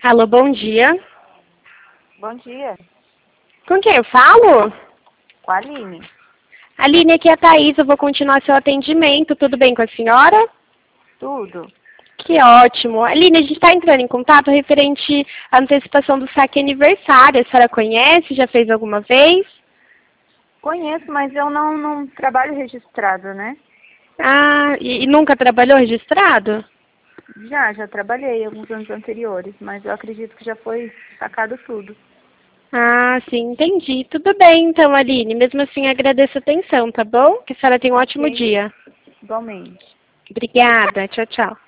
Alô, bom dia. Bom dia. Com quem eu falo? Com a Aline. Aline, aqui é a Thaís, eu vou continuar seu atendimento. Tudo bem com a senhora? Tudo. Que ótimo. Aline, a gente está entrando em contato referente à antecipação do saque aniversário. A senhora conhece? Já fez alguma vez? Conheço, mas eu não trabalho registrado, né? Ah, e nunca trabalhou registrado? Já trabalhei alguns anos anteriores, mas eu acredito que já foi sacado tudo. Ah, sim, entendi. Tudo bem, então, Aline. Mesmo assim, agradeço a atenção, tá bom? Que a senhora tenha um ótimo Ok? dia. Igualmente. Obrigada. Tchau, tchau.